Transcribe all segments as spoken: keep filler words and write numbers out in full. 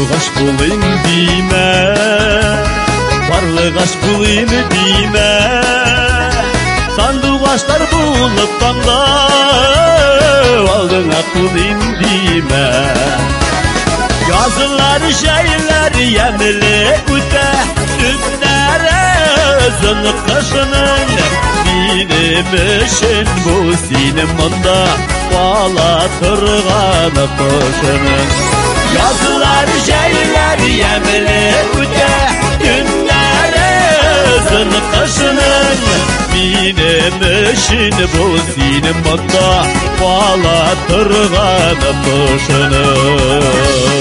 aşk bulayım dime, varlık aşk bulayım dime. Sandıvaçlar bulup banda, aldın bulayım dime. Yazılar şeyler yemli üte, günlere özün kışının. Benim için bu sinemanda bağla tırganı kışının. Yazılar şeyler yemli üte, günlere özün kışının. Benim için bu sinemanda bağla tırganı kışının.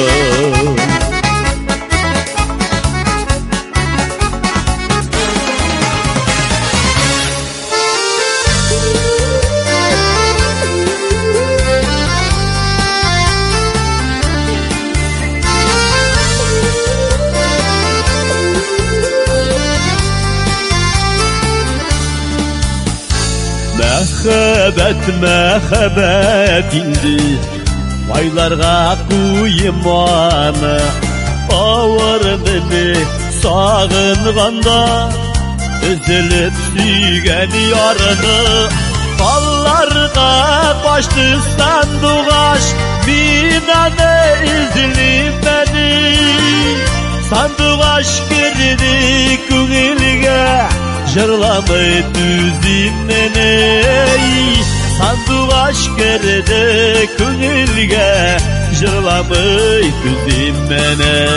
Məhəbbət, məhəbbət indi Vaylarga kuymanı Ağır beni sağınğanda Üzülüp süygen yarını Ballarga baştı sandıgaş Binanı izlip beni Sandıgaş girdi küngilge Jırlamay düzim meni Sandıgaş girdi küngilge Jırlamay düzim meni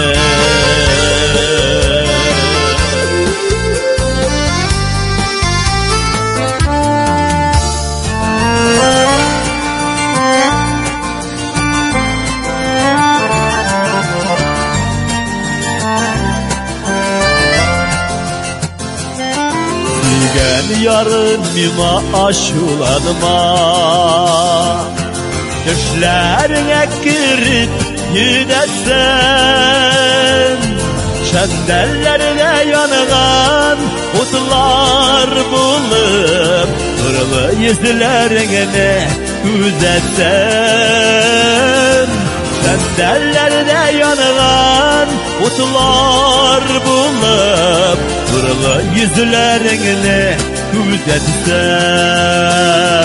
Gel yarın mima aşulanma Düşlerine girip gidersen Şendellerine yanıgan Utlar bulup Nurlu yüzlerine gözetsen Şendellerine yanıgan Utlar bulup Nurlu yüzlerine gözetsen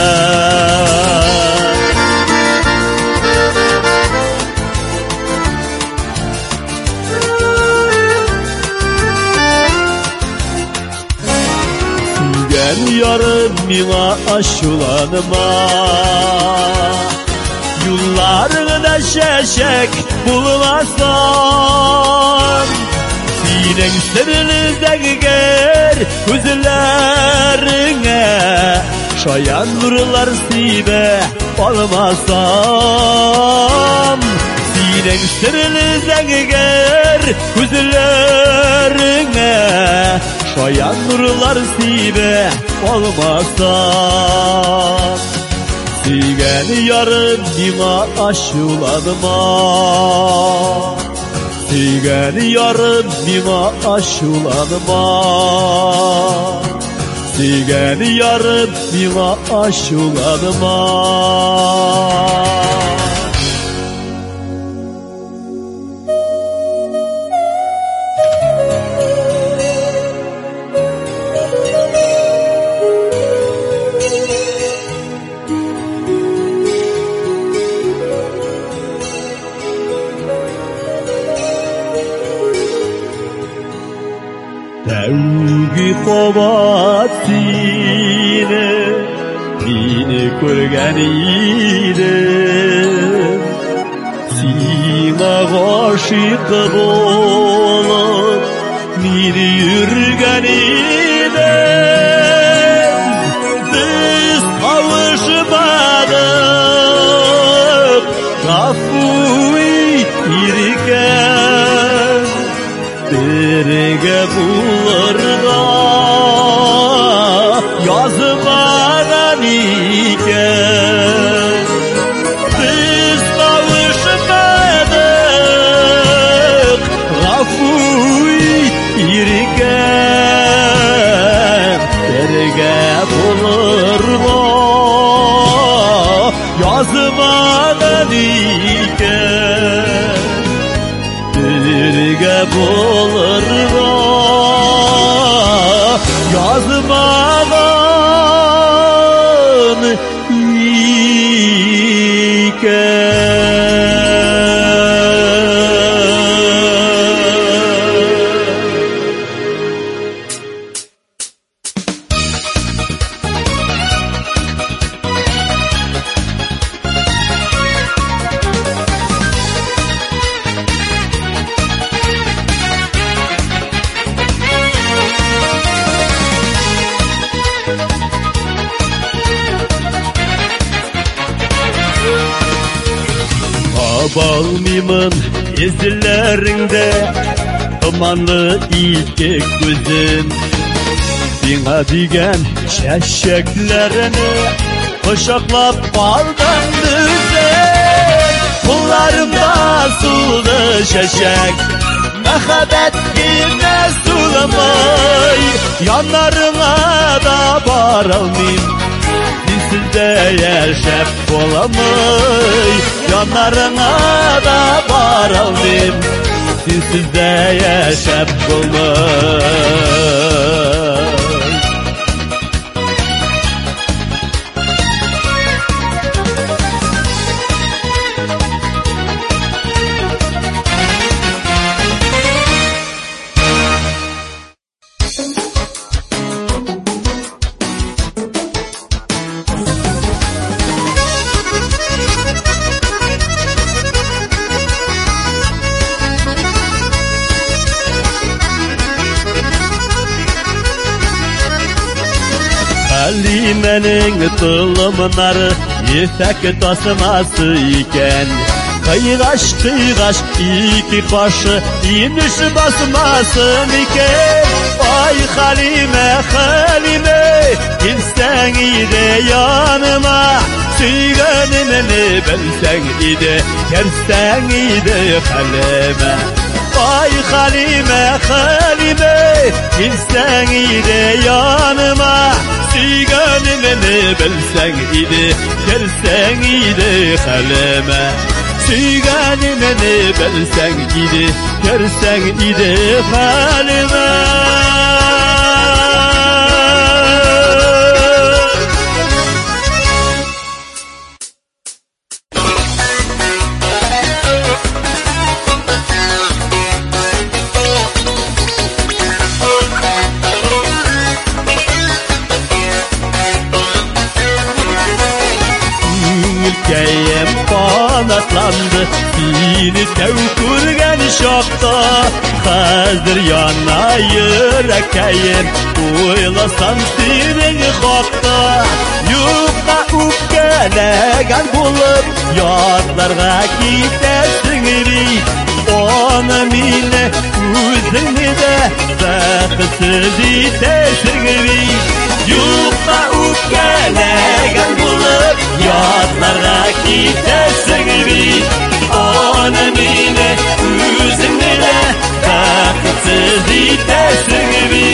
Sügen yarım mina aşulanma Yollarında şeşek bulmazsan Sinen sırrınızdaki ger gözlerine Şayan nurlar sibe olmasam Sinen sırrınızdaki ger gözlerine Şayan nurlar sibe olmasam Sigen yarım bima aşulanma Sigen yarım bima aşulanma Sigen yarım bima aşulanma Tevgi kovat sine Beni körgen idim Sina aşık bolup Beni yürgen idim Biz kavuşmadık Kafuy irken Birge bularga yazmadan iken Biz kavuşmadık Gafuy irken Birge bularga yazmadan iken terge bulur yazmadan iken. Balmimın izlerinde dumanlı iki gözün Bina digen çeşeklerini kuşaklap baldan düzen Kullarımda suldu şeşek Mehabet yine sulamay Yanlarına da baralmayım Sizde yaşap olamay Yanlarına da baralmayım Sizde yaşap olmay Halime'nin tılımları yefek tasması iken Kıygaş kıygaş iki kaşı iniş basmasın iken Ay Halime Halime gitsen ide yanıma Süygenimini bilsen ide gersen ide Halime Ay Halime Halime gitsen ide yanıma Süygenimini bilsen idi, gelsen idi Halime Süygenimini bilsen idi, gelsen idi Halime Ülkeyim kanatlandı Seni tev kurgen şokta Hazır yana yürekeyim Uylasam senin hakta Yukta ukkelegen bulup Yadlarga gidersin ri Onu mine üzünü de Bakısız itersin ri Yukta ukkelegen bulup Yadlarga gidersin ri Onu mine üzünü de Bakısız itersin ri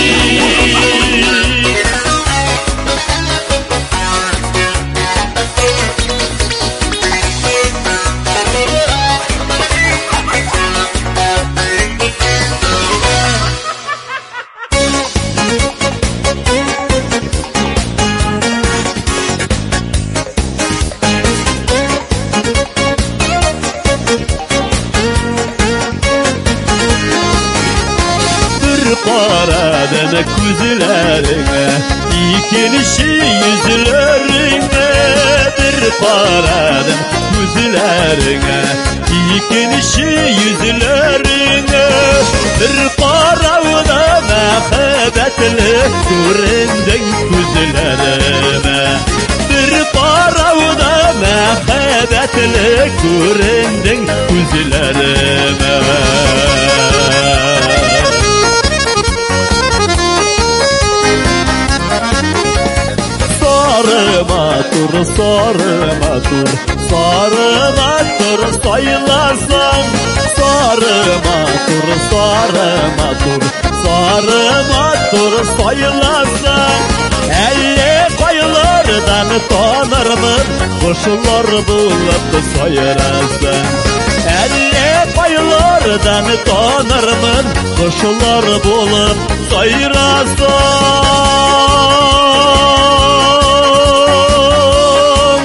Karadan kuzlarına İkinişi yüzlerine Bir karadan kuzlarına İkinişi yüzlerine Bir karavda mehbetli Göründün kuzlarına Bir karavda mehbetli Göründün kuzlarına Sarıma tur, sarıma tur, sarıma tur sayılarsan Sarıma tur, sarıma tur, sarıma tur sayılarsan Elli koyulardan tanırmın, kuşlar bulup sayırasın Elli koyular Nereden tanırmın kuşlar bulup sayrasın?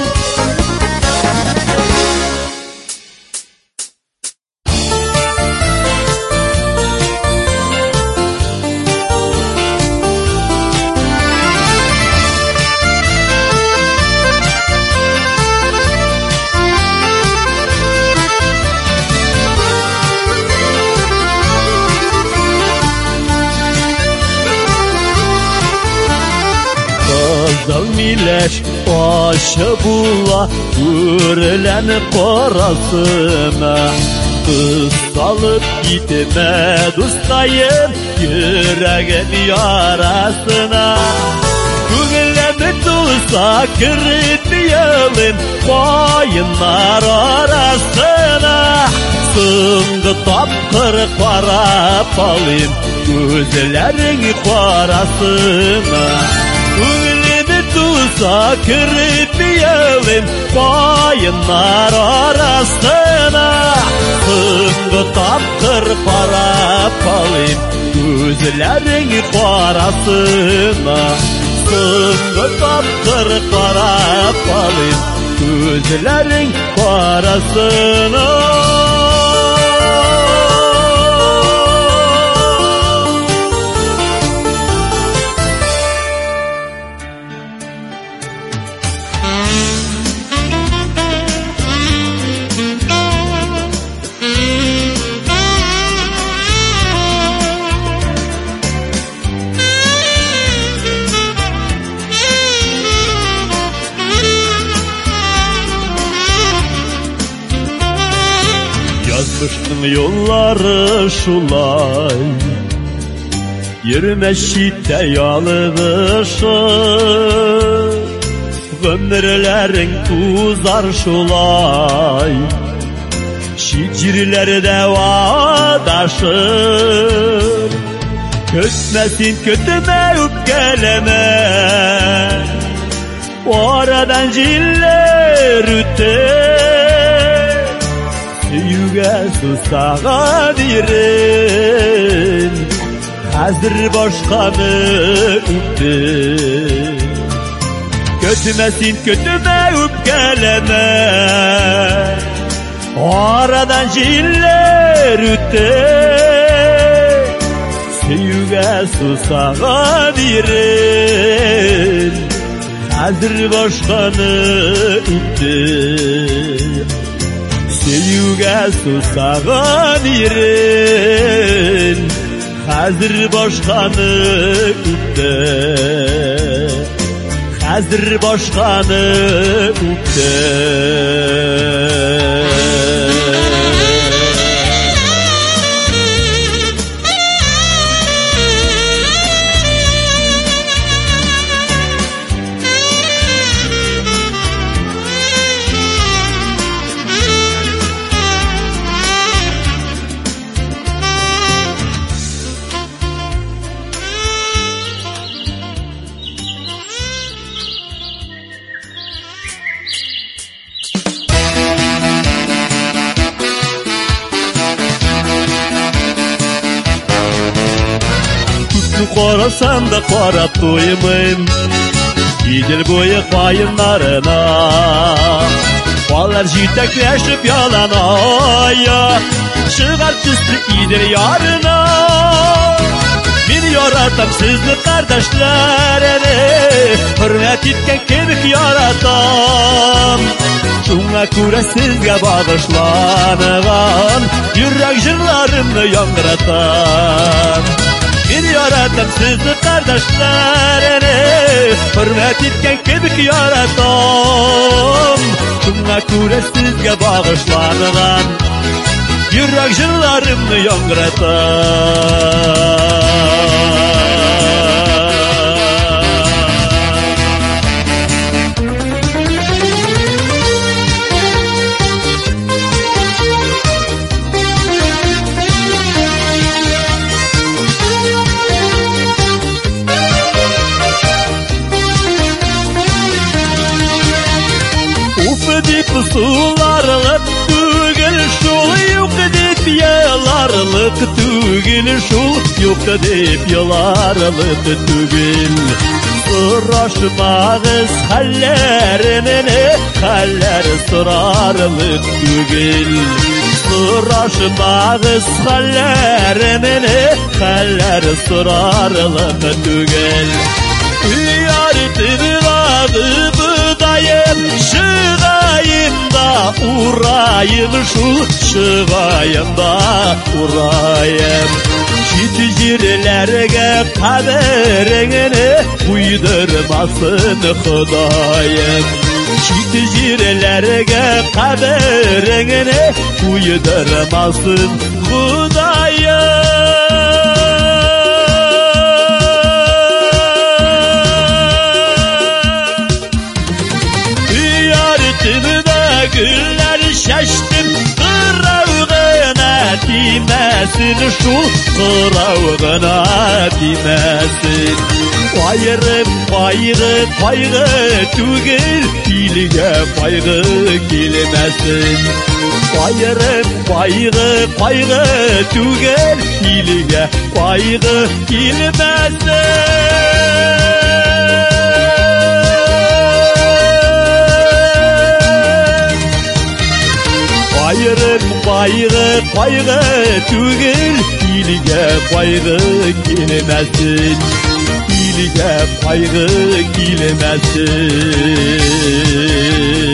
Kızıl mileş başı bula Ürlenip parasına Kız salıp gitme dostayım Yüreğin yarasına Güllemi tutsa kırıtmayalım Bayınlar arasına Sıngı tapkır parap alayım Gözlerin parasına Gülümü tutsa kırıtmayalım Bayınlar arasına Sıngı tapkır parap alayım Gözlerin parasına Sıngı tapkır parap alayım Gözlerin parasına Yazmıştım yolları şulay Yürüme şitte yalığışır Ömürlerin tuzar şulay Şicirlerde vadaşır Kötmesin kötüme öpkeleme O aradan ciller üter Yüge susağa dirin Hazır başkanı üptün Kötümesin kötüme öpkeleme O aradan ciller üter Yüge susağa dirin Hazır başkanı üptün Yüge susağın yerin Hazır başkanı üpte Hazır başkanı üpte Qorasam da qarab to'ymayım Idil bo'yi qoyinlarına Ballar jitaklashib yalan oyoq Shigar tushdi idil yarına Men yaratam sizni qardoshlarni Hurmat etgan kebik yaratam Shunga ko'ra sizga bag'ishlangan Yurak jillarimni yangiratam Men yaratam sizni qardoshlarni Hurmat etgan kebik yaratam Shunga ko'ra sizga bag'ishlangan Yurak jillarimni yangiratam Sularlık tügül şul yok dedi deyip yalarlık tügül şul, yok deyip yalarlık tügül. Sıraşmağız hallerini, haller sırarlık tügül. Sıraşmağız hallerini, haller sırarlık tügül. Uyartır adı budayım, şığayım da urayım, şu şığayım da urayım. Çit jirlerge kaderini uydurmasın Xudayım. Çit jirlerge kaderini uydurmasın Xudayım. Güller şaştım, kıravğına dimesin, şul kıravğına dimesin. Payrı payrı payrı tügül, ilge payrı gelmesin. Payrı payrı payrı tügül, ilge payrı gelmesin. Payrı payrı payrı tügül, ilge payrı gelmesin. İlge payrı gelmesin.